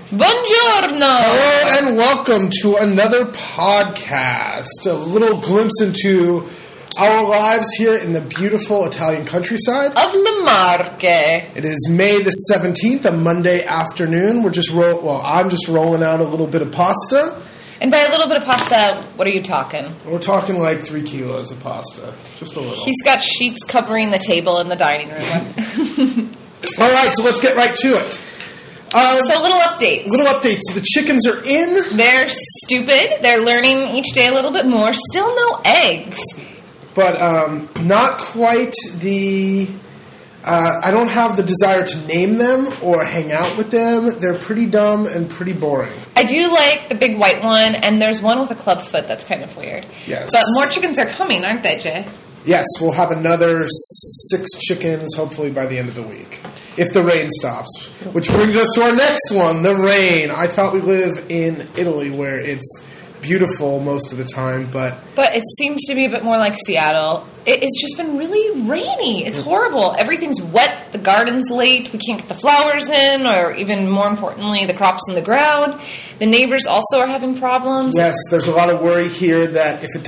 Buongiorno! Hello and welcome to another podcast. A little glimpse into our lives here in the beautiful Italian countryside of Le Marche. It is May the 17th, a Monday afternoon. I'm just rolling out a little bit of pasta. And by a little bit of pasta, what are you talking? We're talking like 3 kilos of pasta. Just a little. He's got sheets covering the table in the dining room. All right, so let's get right to it. So little updates. So the chickens are in. They're stupid. They're learning each day a little bit more. Still no eggs. But not quite the... I don't have the desire to name them or hang out with them. They're pretty dumb and pretty boring. I do like the big white one, and there's one with a club foot that's kind of weird. Yes. But more chickens are coming, aren't they, Jay? Yes, we'll have another 6 chickens hopefully by the end of the week. If the rain stops. Which brings us to our next one, the rain. I thought we live in Italy where it's beautiful most of the time, but it seems to be a bit more like Seattle. It's just been really rainy. It's horrible. Everything's wet. The garden's late. We can't get the flowers in, or even more importantly, the crops in the ground. The neighbors also are having problems. Yes, there's a lot of worry here that if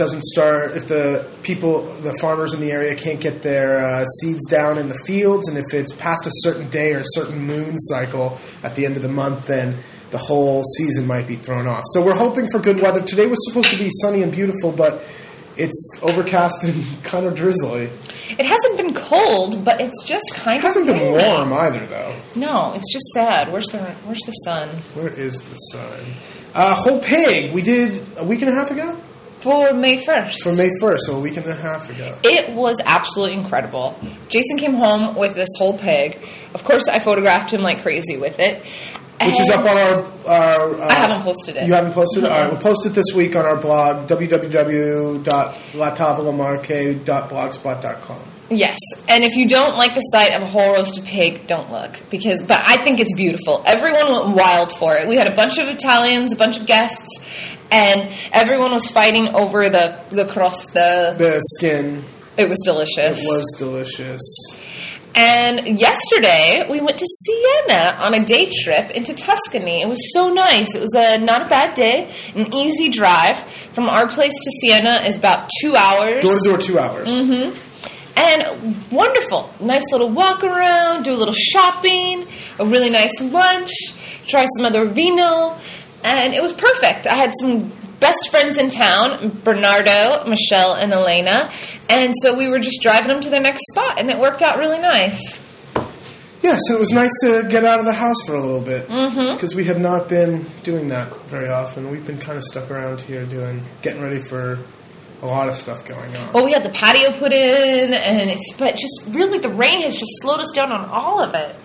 the farmers in the area can't get their seeds down in the fields, and if it's past a certain day or a certain moon cycle at the end of the month, then the whole season might be thrown off. So we're hoping for good weather. Today was supposed to be sunny and beautiful, but it's overcast and kind of drizzly. It hasn't been cold, but it's just kind of... It hasn't been warm either, though. No, it's just sad. Where's the sun? Where is the sun? Whole pig, we did a week and a half ago? For May 1st. For May 1st, so a week and a half ago. It was absolutely incredible. Jason came home with this whole pig. Of course, I photographed him like crazy with it. Which is up on our I haven't posted it. You haven't posted it? All right, we'll post it this week on our blog, www.latavolamarche.blogspot.com. Yes, and if you don't like the sight of a whole roasted pig, don't look. But I think it's beautiful. Everyone went wild for it. We had a bunch of Italians, a bunch of guests, and everyone was fighting over the crosta. The skin. It was delicious. It was delicious. And yesterday, we went to Siena on a day trip into Tuscany. It was so nice. It was not a bad day, an easy drive. From our place to Siena is about 2 hours. Door to door, 2 hours. Mm-hmm. And wonderful. Nice little walk around, do a little shopping, a really nice lunch, try some other vino, and it was perfect. I had some best friends in town, Bernardo, Michelle, and Elena. And so we were just driving them to their next spot, and it worked out really nice. Yeah, so it was nice to get out of the house for a little bit. Because we have not been doing that very often. We've been kind of stuck around here getting ready for a lot of stuff going on. Well, we had the patio put in, but just really the rain has just slowed us down on all of it.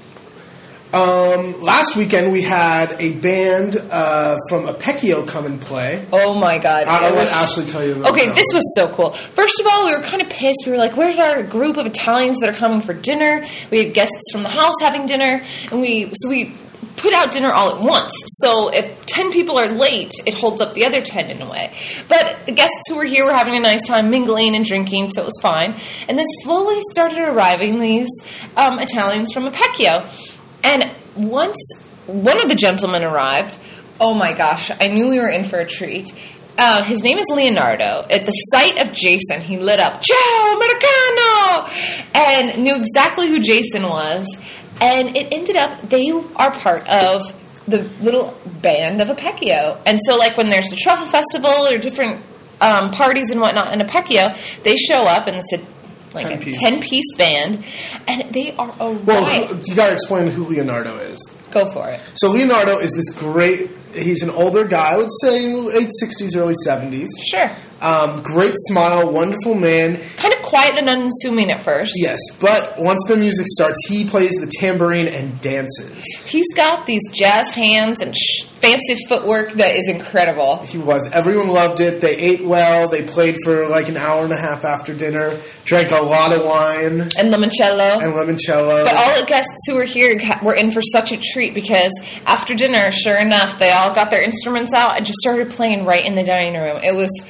Last weekend we had a band from Apecchio come and play. Oh my God. I'll let Ashley tell you about Okay, this was so cool. First of all, we were kind of pissed. We were like, where's our group of Italians that are coming for dinner? We had guests from the house having dinner, and we put out dinner all at once. So if 10 people are late, it holds up the other 10 in a way. But the guests who were here were having a nice time mingling and drinking, so it was fine. And then slowly started arriving these Italians from Apecchio. And once one of the gentlemen arrived, oh my gosh, I knew we were in for a treat. His name is Leonardo. At the sight of Jason, he lit up, "Ciao, Americano!" and knew exactly who Jason was. And it ended up, they are part of the little band of Apecchio. And so, like, when there's a truffle festival or different parties and whatnot in Apecchio, they show up, and it's a 10-piece band, and they are a riot. Well, you got to explain who Leonardo is. Go for it. So Leonardo is this great... He's an older guy, let's say late 60s, early 70s. Sure. Great smile, wonderful man. Kind of quiet and unassuming at first. Yes, but once the music starts, he plays the tambourine and dances. He's got these jazz hands and fancy footwork that is incredible. He was. Everyone loved it. They ate well. They played for like an hour and a half after dinner. Drank a lot of wine. And limoncello. But all the guests who were here were in for such a treat because after dinner, sure enough, they all got their instruments out and just started playing right in the dining room. It was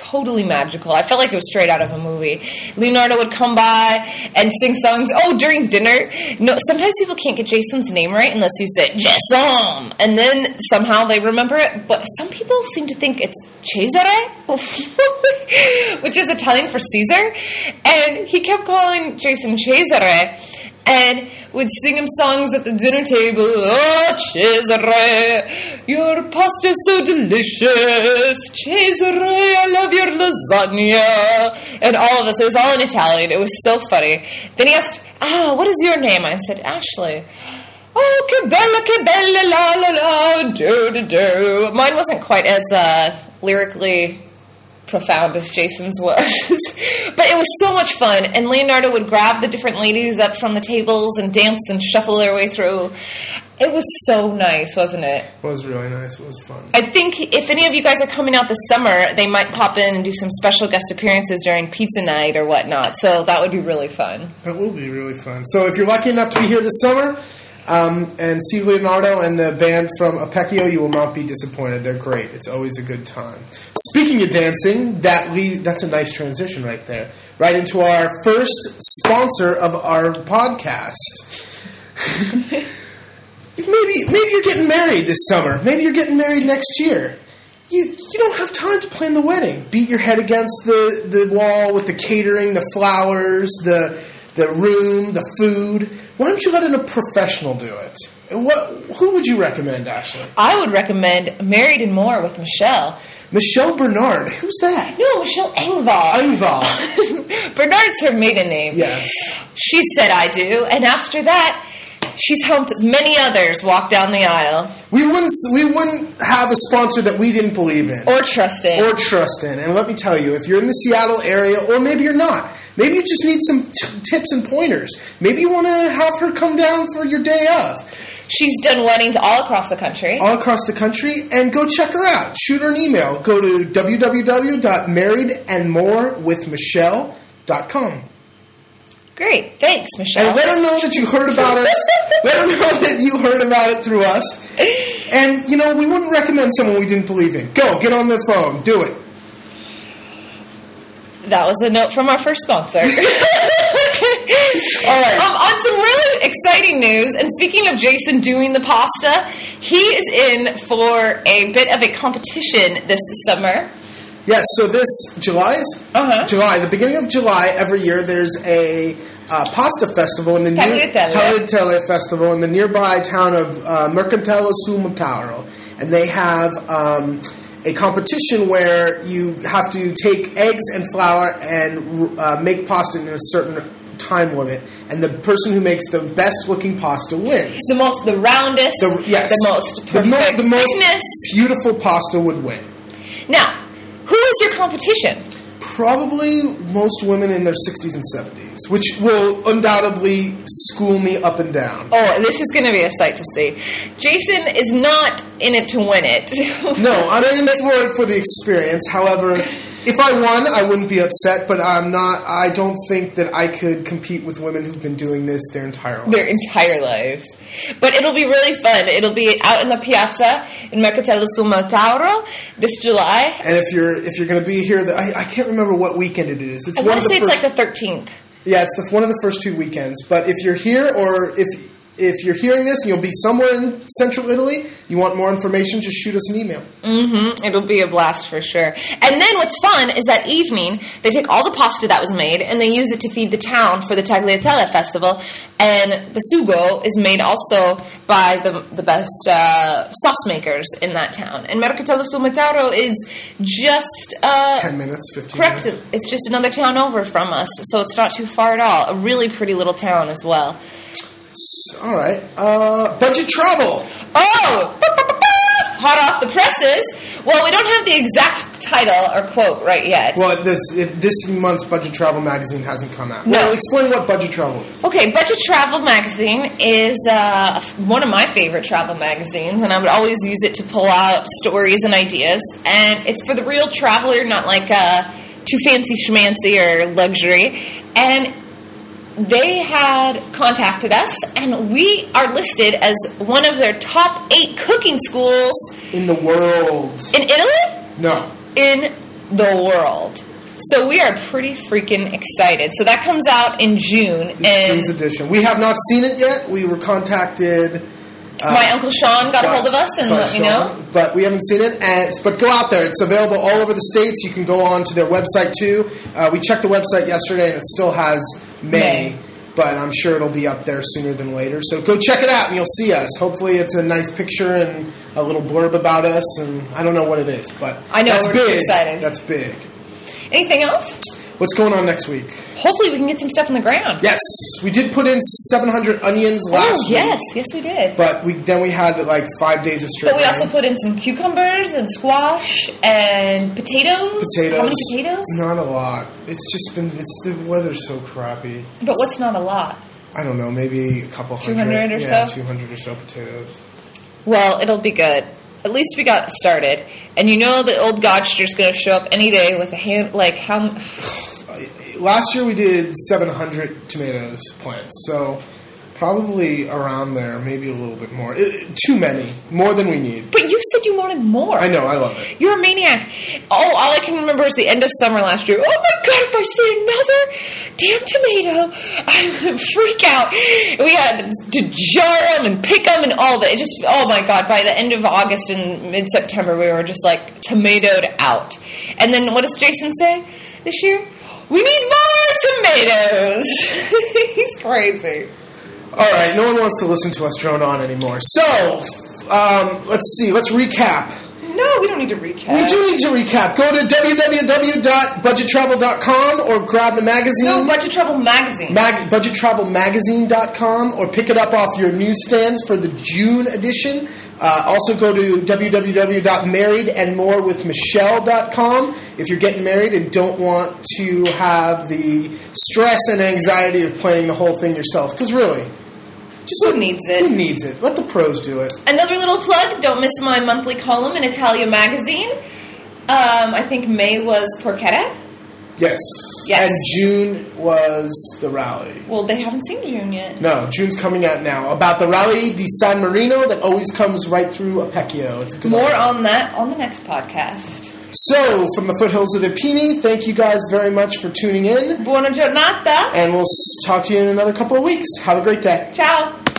totally magical. I felt like it was straight out of a movie. Leonardo would come by and sing songs. Oh, during dinner. No, sometimes people can't get Jason's name right unless you say Jason, and then somehow they remember it. But some people seem to think it's Cesare, which is Italian for Caesar. And he kept calling Jason Cesare, and would sing him songs at the dinner table. Oh, Cesare, your pasta's so delicious. Cesare, I love your lasagna. And all of this, it was all in Italian. It was so funny. Then he asked, what is your name? I said, Ashley. Oh, che bella, la, la, la, do, do, do. Mine wasn't quite as lyrically profound as Jason's was. But it was so much fun, and Leonardo would grab the different ladies up from the tables and dance and shuffle their way through. It was so nice, wasn't it? It was really nice. It was fun. I think if any of you guys are coming out this summer, they might pop in and do some special guest appearances during pizza night or whatnot, so that would be really fun. That will be really fun. So if you're lucky enough to be here this summer and see Leonardo and the band from Apecchio, you will not be disappointed. They're great. It's always a good time. Speaking of dancing, that's a nice transition right there. Right into our first sponsor of our podcast. Maybe you're getting married this summer. Maybe you're getting married next year. You don't have time to plan the wedding. Beat your head against the wall with the catering, the flowers, the room, the food. Why don't you let a professional do it? Who would you recommend, Ashley? I would recommend Married and More with Michelle. Michelle Bernard. Who's that? No, Michelle Engvall. Bernard's her maiden name. Yes. She said I do, and after that, she's helped many others walk down the aisle. We wouldn't have a sponsor that we didn't believe in. Or trust in. And let me tell you, if you're in the Seattle area, or maybe you're not, maybe you just need some tips and pointers. Maybe you want to have her come down for your day of. She's done weddings all across the country. And go check her out. Shoot her an email. Go to www.marriedandmorewithmichelle.com. Great. Thanks, Michelle. And let her know that you heard about us. Let her know that you heard about it through us. And, we wouldn't recommend someone we didn't believe in. Go, get on the phone. Do it. That was a note from our first sponsor. All right. On some really exciting news, and speaking of Jason doing the pasta, he is in for a bit of a competition this summer. Yes, so this July, the beginning of July, every year there's a pasta festival in the Tagliatelle festival in the nearby town of Mercatello sul Metauro, and they have a competition where you have to take eggs and flour and make pasta in a certain time limit, and the person who makes the best looking pasta wins. The roundest, the most perfect, the most beautiful pasta would win. Now, who is your competition? Probably most women in their 60s and 70s, which will undoubtedly school me up and down. Oh, this is going to be a sight to see. Jason is not in it to win it. No, I'm in it for the experience. However, if I won, I wouldn't be upset, but I don't think that I could compete with women who've been doing this their entire lives. But it'll be really fun. It'll be out in the piazza in Mercatello sul Metauro this July. And if you're going to be here, I can't remember what weekend it is. I want to say it's like the 13th. Yeah, it's one of the first two weekends. But if you're here, or if you're hearing this and you'll be somewhere in central Italy, you want more information, just shoot us an email. Mm-hmm. It'll be a blast for sure. And then what's fun is that evening, they take all the pasta that was made and they use it to feed the town for the Tagliatelle Festival. And the sugo is made also by the best sauce makers in that town. And Mercatello sul Metauro is just 10 minutes, 15 correct. minutes. It's just another town over from us, so it's not too far at all. A really pretty little town as well. All right. Budget travel. Oh! Hot off the presses. Well, we don't have the exact title or quote right yet. Well, this month's Budget Travel magazine hasn't come out. No. Well, explain what Budget Travel is. Okay, Budget Travel magazine is one of my favorite travel magazines, and I would always use it to pull out stories and ideas. And it's for the real traveler, not like too fancy schmancy or luxury. And they had contacted us, and we are listed as one of their top 8 cooking schools in the world. In Italy? No. In the world. So we are pretty freaking excited. So that comes out in June. June's edition. We have not seen it yet. We were contacted. My Uncle Sean got a hold of us and let me know. But we haven't seen it. But go out there. It's available all over the States. You can go on to their website, too. We checked the website yesterday, and it still has May. But I'm sure it'll be up there sooner than later. So go check it out, and you'll see us. Hopefully it's a nice picture and a little blurb about us. And I don't know what it is, but I know, that's we're big. excited. That's big. Anything else? What's going on next week? Hopefully we can get some stuff in the ground. Yes, we did put in 700 onions last week. Yes, we did. But then we had like 5 days of straight. But we also put in some cucumbers and squash and potatoes. How many potatoes? Not a lot. It's just been. The weather's so crappy. But what's not a lot? I don't know. Maybe a couple 200 or so. so. 200 or so potatoes. Well, it'll be good. At least we got started. And you know the old Godster's going to show up any day with a hand, like how... Last year we did 700 tomatoes plants, so probably around there, maybe a little bit more. Too many. More than we need. But you said you wanted more. I know, I love it. You're a maniac. Oh, all I can remember is the end of summer last year. Oh my God, if I see another damn tomato, I'm going to freak out. We had to jar them and pick them and all of it. It just, oh my God, by the end of August and mid-September, we were just like tomatoed out. And then what does Jason say this year? We need more tomatoes. He's crazy. All right, no one wants to listen to us drone on anymore. So, let's see. Let's recap. No, we don't need to recap. We do need to recap. Go to www.budgettravel.com or grab the magazine. No, Budget Travel Magazine. Budgettravelmagazine.com or pick it up off your newsstands for the June edition. Also go to www.marriedandmorewithmichelle.com if you're getting married and don't want to have the stress and anxiety of planning the whole thing yourself. Because really, just who needs it? Who needs it? Let the pros do it. Another little plug, don't miss my monthly column in Italia Magazine. I think May was Porchetta. Yes. And June was the rally. Well, they haven't seen June yet. No, June's coming out now. About the Rally di San Marino that always comes right through Apecchio. It's a good More on that on the next podcast. So, from the foothills of the Pini, thank you guys very much for tuning in. Buona giornata. And we'll talk to you in another couple of weeks. Have a great day. Ciao.